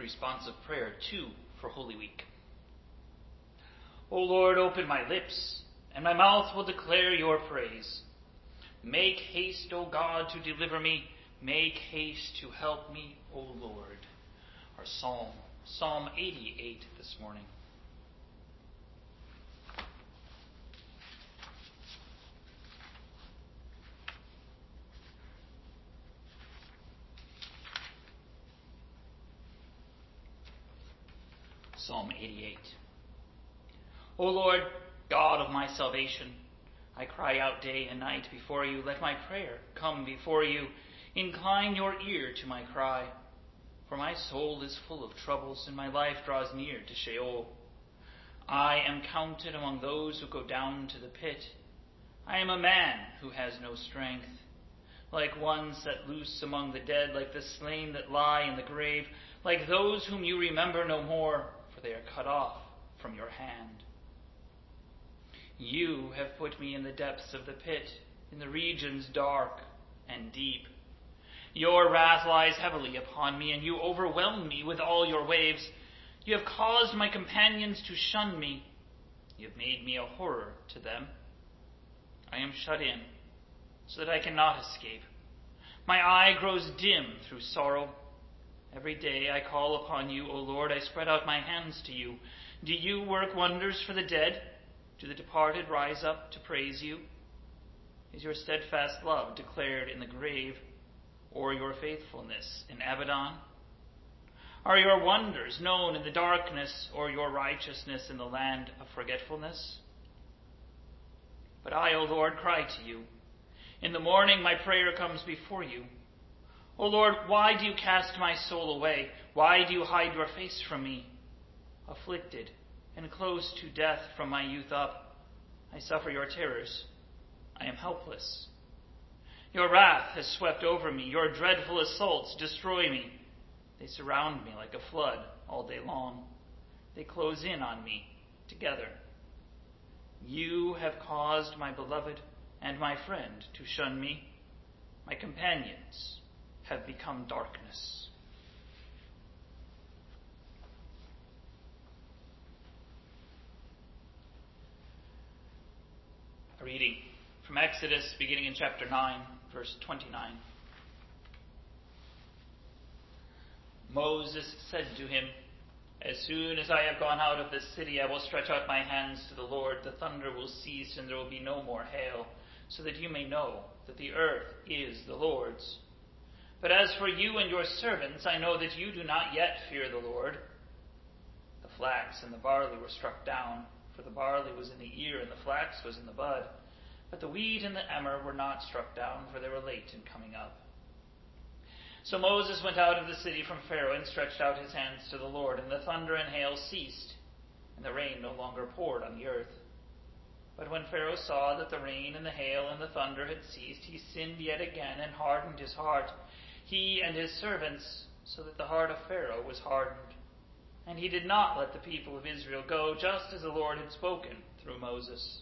Responsive Prayer 2 for Holy Week. O Lord, open my lips, and my mouth will declare your praise. Make haste, O God, to deliver me. Make haste to help me, O Lord. Our Psalm, Psalm 88 this morning. Psalm 88. O Lord, God of my salvation, I cry out day and night before you. Let my prayer come before you. Incline your ear to my cry. For my soul is full of troubles, and my life draws near to Sheol. I am counted among those who go down to the pit. I am a man who has no strength, like one set loose among the dead, like the slain that lie in the grave, like those whom you remember no more, for they are cut off from your hand. You have put me in the depths of the pit, in the regions dark and deep. Your wrath lies heavily upon me, and you overwhelm me with all your waves. You have caused my companions to shun me. You have made me a horror to them. I am shut in, so that I cannot escape. My eye grows dim through sorrow. Every day I call upon you, O Lord. I spread out my hands to you. Do you work wonders for the dead? Do the departed rise up to praise you? Is your steadfast love declared in the grave, or your faithfulness in Abaddon? Are your wonders known in the darkness, or your righteousness in the land of forgetfulness? But I, O Lord, cry to you. In the morning my prayer comes before you. O Lord, why do you cast my soul away? Why do you hide your face from me? Afflicted and close to death from my youth up, I suffer your terrors. I am helpless. Your wrath has swept over me. Your dreadful assaults destroy me. They surround me like a flood all day long. They close in on me together. You have caused my beloved and my friend to shun me. My companions have become darkness. A reading from Exodus, beginning in chapter 9, verse 29. Moses said to him, As soon as I have gone out of this city, I will stretch out my hands to the Lord. The thunder will cease, and there will be no more hail, so that you may know that the earth is the Lord's. But as for you and your servants, I know that you do not yet fear the Lord. The flax and the barley were struck down, for the barley was in the ear and the flax was in the bud. But the wheat and the emmer were not struck down, for they were late in coming up. So Moses went out of the city from Pharaoh and stretched out his hands to the Lord, and the thunder and hail ceased, and the rain no longer poured on the earth. But when Pharaoh saw that the rain and the hail and the thunder had ceased, he sinned yet again and hardened his heart, he and his servants, so that the heart of Pharaoh was hardened. And he did not let the people of Israel go, just as the Lord had spoken through Moses.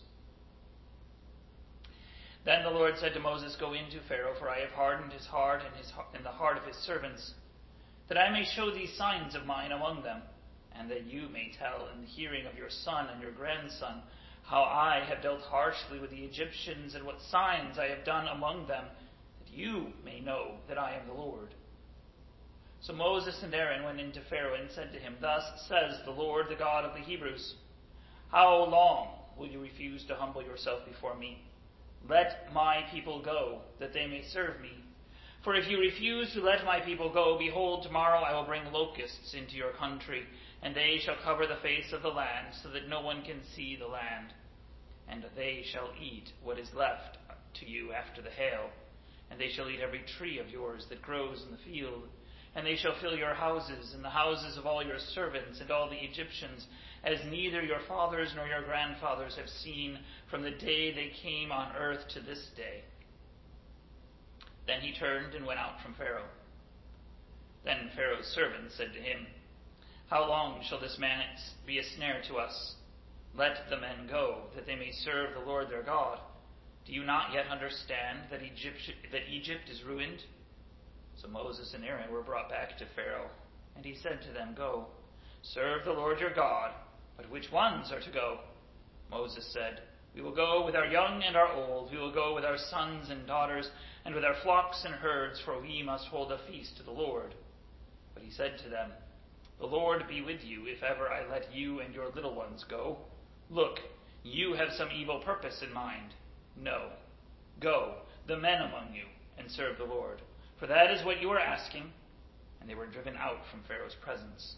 Then the Lord said to Moses, Go in to Pharaoh, for I have hardened his heart and the heart of his servants, that I may show these signs of mine among them, and that you may tell in the hearing of your son and your grandson how I have dealt harshly with the Egyptians and what signs I have done among them, that you may know that I am the Lord. So Moses and Aaron went into Pharaoh and said to him, Thus says the Lord, the God of the Hebrews, How long will you refuse to humble yourself before me? Let my people go, that they may serve me. For if you refuse to let my people go, behold, tomorrow I will bring locusts into your country, and they shall cover the face of the land, so that no one can see the land. And they shall eat what is left to you after the hail, and they shall eat every tree of yours that grows in the field. And they shall fill your houses, and the houses of all your servants, and all the Egyptians, as neither your fathers nor your grandfathers have seen from the day they came on earth to this day. Then he turned and went out from Pharaoh. Then Pharaoh's servants said to him, How long shall this man be a snare to us? Let the men go, that they may serve the Lord their God. Do you not yet understand that Egypt is ruined? So Moses and Aaron were brought back to Pharaoh. And he said to them, Go, serve the Lord your God. But which ones are to go? Moses said, We will go with our young and our old. We will go with our sons and daughters, and with our flocks and herds, for we must hold a feast to the Lord. But he said to them, The Lord be with you, if ever I let you and your little ones go. Look, you have some evil purpose in mind. No. Go, the men among you, and serve the Lord. For that is what you are asking. And they were driven out from Pharaoh's presence.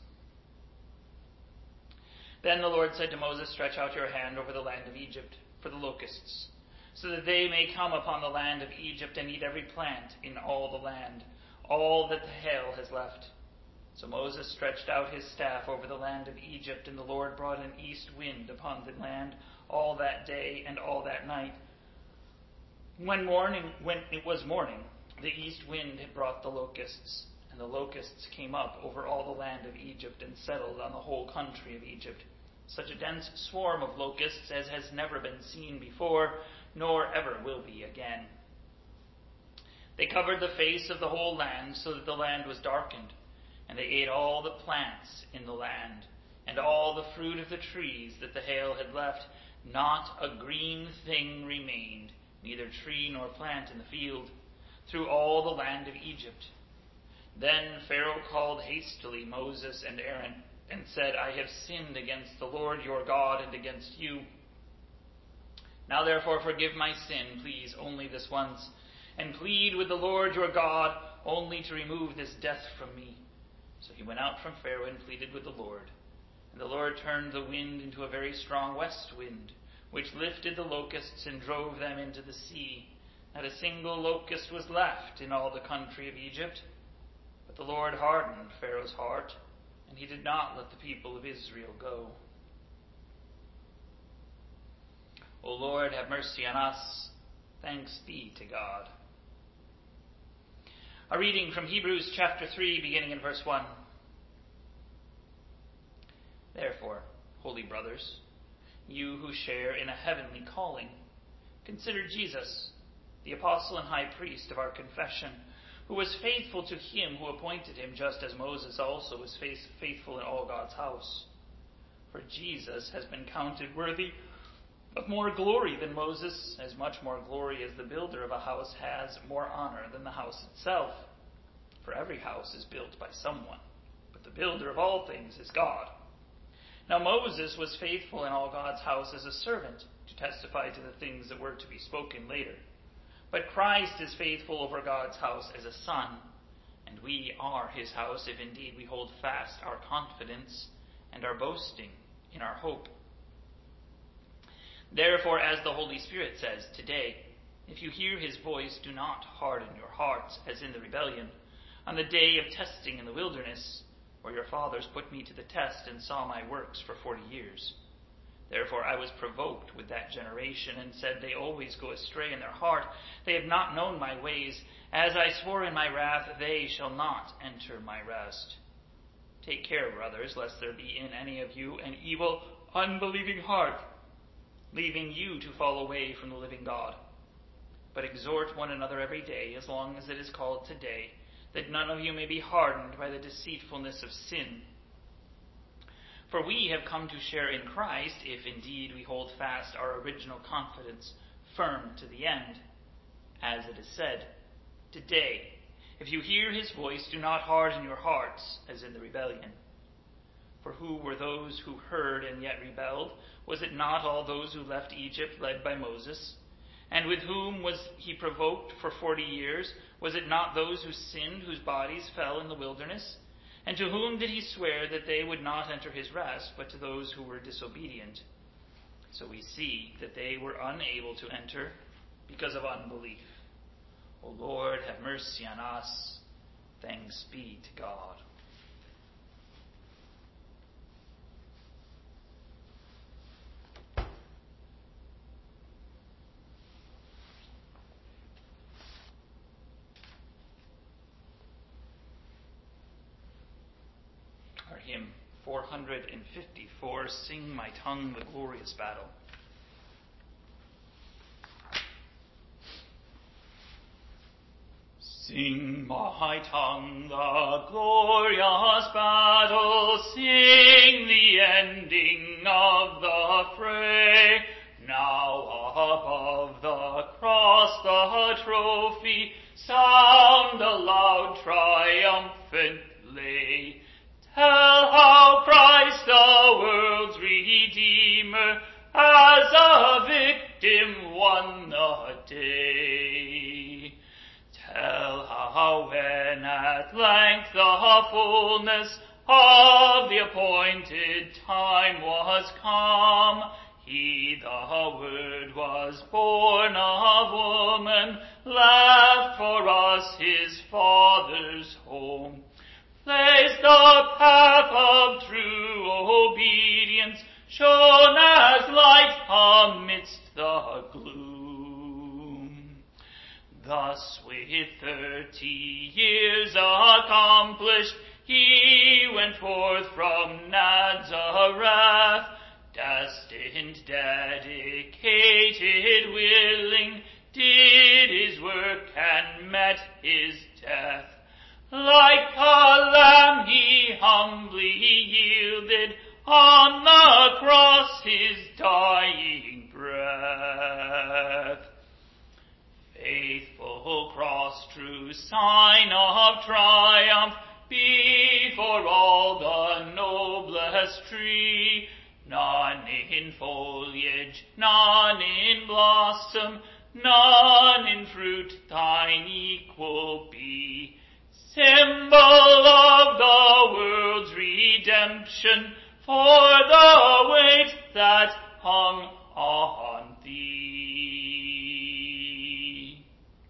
Then the Lord said to Moses, Stretch out your hand over the land of Egypt for the locusts, so that they may come upon the land of Egypt and eat every plant in all the land, all that the hail has left. So Moses stretched out his staff over the land of Egypt, and the Lord brought an east wind upon the land all that day and all that night. When it was morning, the east wind had brought the locusts, and the locusts came up over all the land of Egypt and settled on the whole country of Egypt. Such a dense swarm of locusts as has never been seen before, nor ever will be again. They covered the face of the whole land, so that the land was darkened, and they ate all the plants in the land, and all the fruit of the trees that the hail had left. Not a green thing remained, neither tree nor plant in the field, through all the land of Egypt. Then Pharaoh called hastily Moses and Aaron, and said, I have sinned against the Lord your God and against you. Now therefore forgive my sin, please, only this once, and plead with the Lord your God only to remove this death from me. So he went out from Pharaoh and pleaded with the Lord. And the Lord turned the wind into a very strong west wind, which lifted the locusts and drove them into the sea. Not a single locust was left in all the country of Egypt. But the Lord hardened Pharaoh's heart, and he did not let the people of Israel go. O Lord, have mercy on us. Thanks be to God. A reading from Hebrews chapter 3, beginning in verse 1. Therefore, holy brothers, you who share in a heavenly calling, consider Jesus, the apostle and high priest of our confession, who was faithful to him who appointed him, just as Moses also was faithful in all God's house. For Jesus has been counted worthy of more glory than Moses, as much more glory as the builder of a house has more honor than the house itself. For every house is built by someone, but the builder of all things is God. Now Moses was faithful in all God's house as a servant, to testify to the things that were to be spoken later. But Christ is faithful over God's house as a son, and we are his house if indeed we hold fast our confidence and our boasting in our hope. Therefore, as the Holy Spirit says today, if you hear his voice, do not harden your hearts as in the rebellion, on the day of testing in the wilderness, where your fathers put me to the test and saw my works for 40 years. Therefore I was provoked with that generation, and said, They always go astray in their heart. They have not known my ways. As I swore in my wrath, they shall not enter my rest. Take care, brothers, lest there be in any of you an evil, unbelieving heart, leaving you to fall away from the living God. But exhort one another every day, as long as it is called today, that none of you may be hardened by the deceitfulness of sin. For we have come to share in Christ, if indeed we hold fast our original confidence firm to the end. As it is said, Today, if you hear his voice, do not harden your hearts, as in the rebellion. For who were those who heard and yet rebelled? Was it not all those who left Egypt, led by Moses? And with whom was he provoked for 40 years? Was it not those who sinned, whose bodies fell in the wilderness? And to whom did he swear that they would not enter his rest, but to those who were disobedient? So we see that they were unable to enter because of unbelief. O Lord, have mercy on us. Thanks be to God. Our hymn 454, Sing My Tongue the Glorious Battle. Sing Sing, my tongue, the glorious battle, sing the ending of the fray. Now above the cross the trophy, sound the loud triumphant lay. Tell how Christ the world's Redeemer, as a victim won the day. Tell how when at length the fullness of the appointed time was come, he, the Word, was born of woman, left for us his Father's home. Placed the path of true obedience, shone as light amidst the gloom. Thus with 30 years accomplished, he went forth from Nazareth, destined, dedicated, willing, did his work and met his death. Like a lamb he humbly yielded on the cross his dying breath. Faithful cross, true sign of triumph, before all the noblest tree, none in foliage, none in blossom, none in fruit thine equal be. Symbol of the world's redemption, for the weight that hung on thee.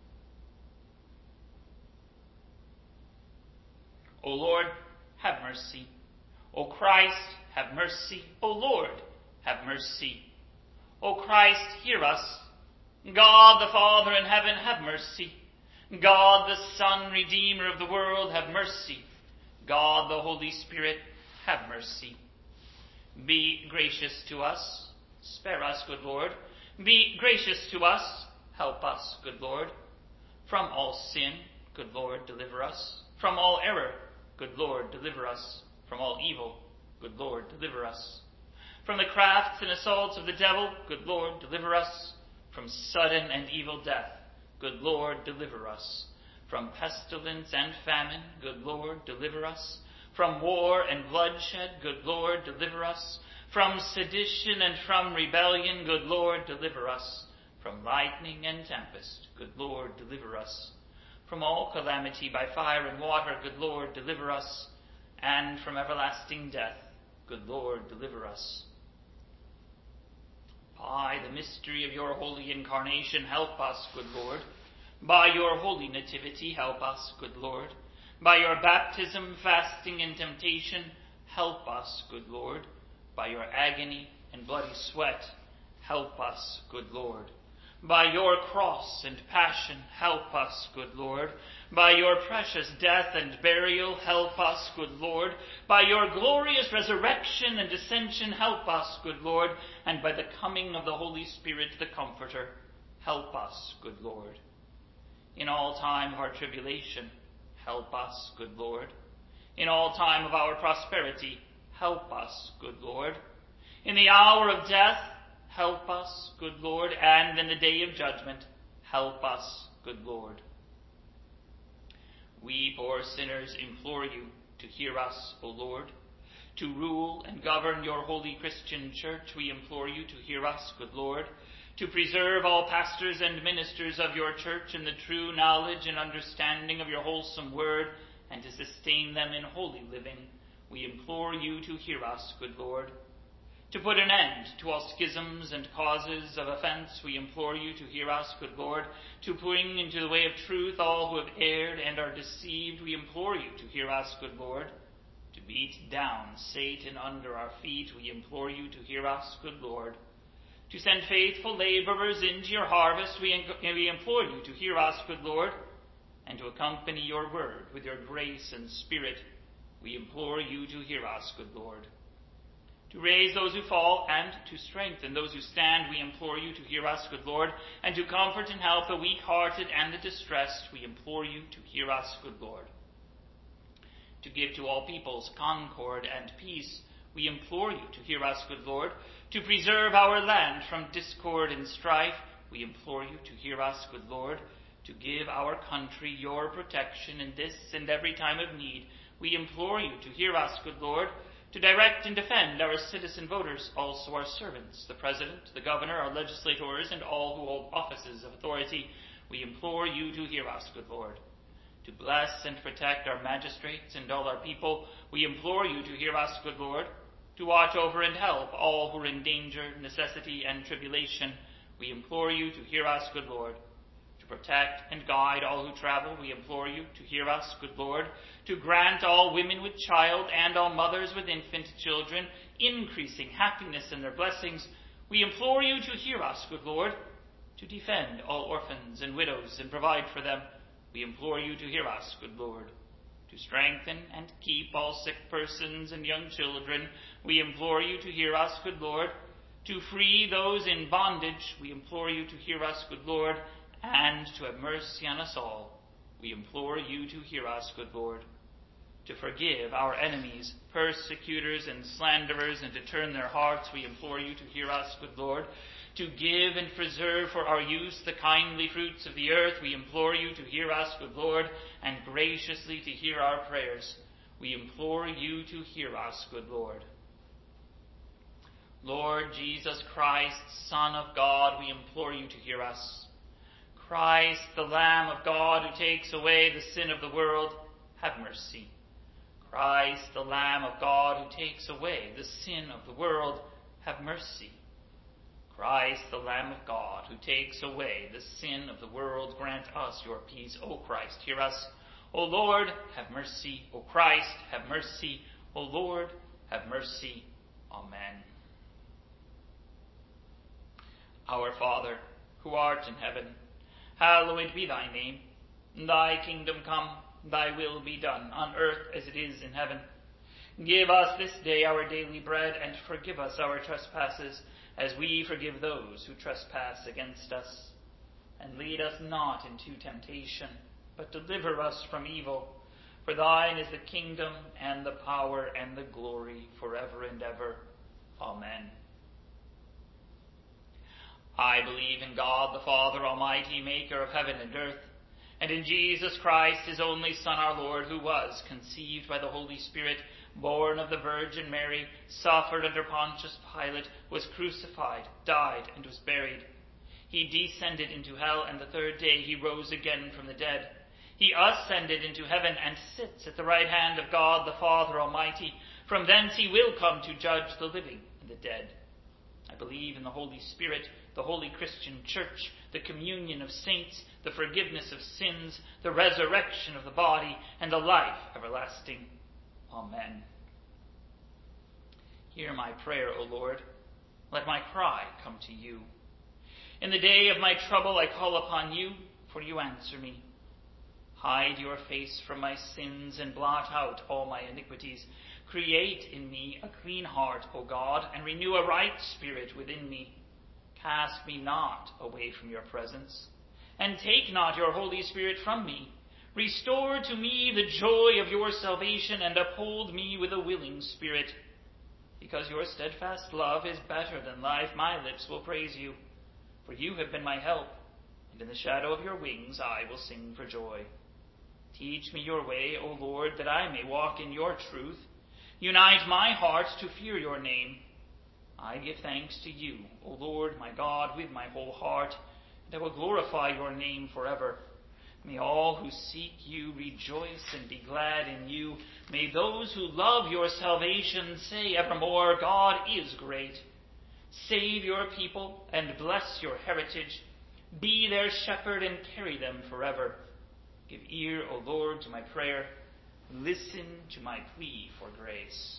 O Lord, have mercy. O Christ, have mercy. O Lord, have mercy. O Christ, hear us. God the Father in heaven, have mercy. God the Son, Redeemer of the world, have mercy. God the Holy Spirit, have mercy. Be gracious to us. Spare us, good Lord. Be gracious to us. Help us, good Lord. From all sin, good Lord, deliver us. From all error, good Lord, deliver us. From all evil, good Lord, deliver us. From the crafts and assaults of the devil, good Lord, deliver us. From sudden and evil death, good Lord, deliver us. From pestilence and famine, good Lord, deliver us. From war and bloodshed, good Lord, deliver us. From sedition and from rebellion, good Lord, deliver us. From lightning and tempest, good Lord, deliver us. From all calamity by fire and water, good Lord, deliver us. And from everlasting death, good Lord, deliver us. By the mystery of your holy incarnation, help us, good Lord. By your holy nativity, help us, good Lord. By your baptism, fasting, and temptation, help us, good Lord. By your agony and bloody sweat, help us, good Lord. By your cross and passion, help us, good Lord. By your precious death and burial, help us, good Lord. By your glorious resurrection and ascension, help us, good Lord. And by the coming of the Holy Spirit, the Comforter, help us, good Lord. In all time of our tribulation, help us, good Lord. In all time of our prosperity, help us, good Lord. In the hour of death, help us, good Lord. And in the day of judgment, help us, good Lord. We poor sinners implore you to hear us, O Lord. To rule and govern your holy Christian church, we implore you to hear us, good Lord. To preserve all pastors and ministers of your church in the true knowledge and understanding of your wholesome word, and to sustain them in holy living, we implore you to hear us, good Lord. To put an end to all schisms and causes of offense, we implore you to hear us, good Lord. To bring into the way of truth all who have erred and are deceived, we implore you to hear us, good Lord. To beat down Satan under our feet, we implore you to hear us, good Lord. To send faithful laborers into your harvest, we implore you to hear us, good Lord. And to accompany your word with your grace and spirit, we implore you to hear us, good Lord. To raise those who fall and to strengthen those who stand, we implore you to hear us, good Lord, and to comfort and help the weak-hearted and the distressed, we implore you to hear us, good Lord. To give to all peoples concord and peace, we implore you to hear us, good Lord. To preserve our land from discord and strife, we implore you to hear us, good Lord. To give our country your protection in this and every time of need, we implore you to hear us, good Lord. To direct and defend our citizen voters, also our servants, the President, the Governor, our legislators, and all who hold offices of authority, we implore you to hear us, good Lord. To bless and protect our magistrates and all our people, we implore you to hear us, good Lord. To watch over and help all who are in danger, necessity, and tribulation, we implore you to hear us, good Lord. To protect and guide all who travel, we implore you to hear us, good Lord. To grant all women with child and all mothers with infant children increasing happiness in their blessings, we implore you to hear us, good Lord. To defend all orphans and widows and provide for them, we implore you to hear us, good Lord. To strengthen and keep all sick persons and young children, we implore you to hear us, good Lord. To free those in bondage, we implore you to hear us, good Lord. And to have mercy on us all, we implore you to hear us, good Lord. To forgive our enemies, persecutors, and slanderers, and to turn their hearts, we implore you to hear us, good Lord. To give and preserve for our use the kindly fruits of the earth, we implore you to hear us, good Lord, and graciously to hear our prayers. We implore you to hear us, good Lord. Lord Jesus Christ, Son of God, we implore you to hear us. Christ, the Lamb of God, who takes away the sin of the world, have mercy. Christ, the Lamb of God, who takes away the sin of the world, have mercy. Christ, the Lamb of God, who takes away the sin of the world, grant us your peace. O Christ, hear us. O Lord, have mercy. O Christ, have mercy. O Lord, have mercy. Amen. Our Father, who art in heaven, hallowed be thy name. Thy kingdom come, thy will be done, on earth as it is in heaven. Give us this day our daily bread, and forgive us our trespasses, as we forgive those who trespass against us. And lead us not into temptation, but deliver us from evil. For thine is the kingdom, and the power, and the glory, forever and ever. Amen. I believe in God, the Father Almighty, maker of heaven and earth, and in Jesus Christ, his only Son, our Lord, who was conceived by the Holy Spirit, born of the Virgin Mary, suffered under Pontius Pilate, was crucified, died, and was buried. He descended into hell, and the third day he rose again from the dead. He ascended into heaven and sits at the right hand of God, the Father Almighty. From thence he will come to judge the living and the dead. I believe in the Holy Spirit, the holy Christian Church, the communion of saints, the forgiveness of sins, the resurrection of the body, and the life everlasting. Amen. Hear my prayer, O Lord. Let my cry come to you. In the day of my trouble I call upon you, for you answer me. Hide your face from my sins and blot out all my iniquities. Create in me a clean heart, O God, and renew a right spirit within me. Cast me not away from your presence, and take not your Holy Spirit from me. Restore to me the joy of your salvation, and uphold me with a willing spirit. Because your steadfast love is better than life, my lips will praise you. For you have been my help, and in the shadow of your wings I will sing for joy. Teach me your way, O Lord, that I may walk in your truth. Unite my heart to fear your name. I give thanks to you, O Lord, my God, with my whole heart, and I will glorify your name forever. May all who seek you rejoice and be glad in you. May those who love your salvation say evermore, God is great. Save your people and bless your heritage. Be their shepherd and carry them forever. Give ear, O Lord, to my prayer. Listen to my plea for grace.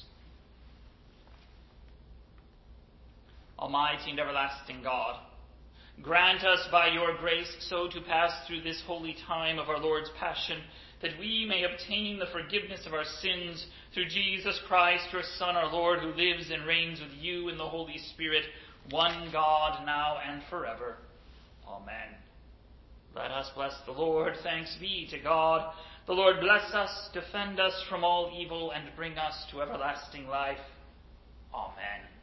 Almighty and everlasting God, grant us by your grace so to pass through this holy time of our Lord's Passion, that we may obtain the forgiveness of our sins through Jesus Christ, your Son, our Lord, who lives and reigns with you in the Holy Spirit, one God, now and forever. Amen. Let us bless the Lord. Thanks be to God. The Lord bless us, defend us from all evil, and bring us to everlasting life. Amen.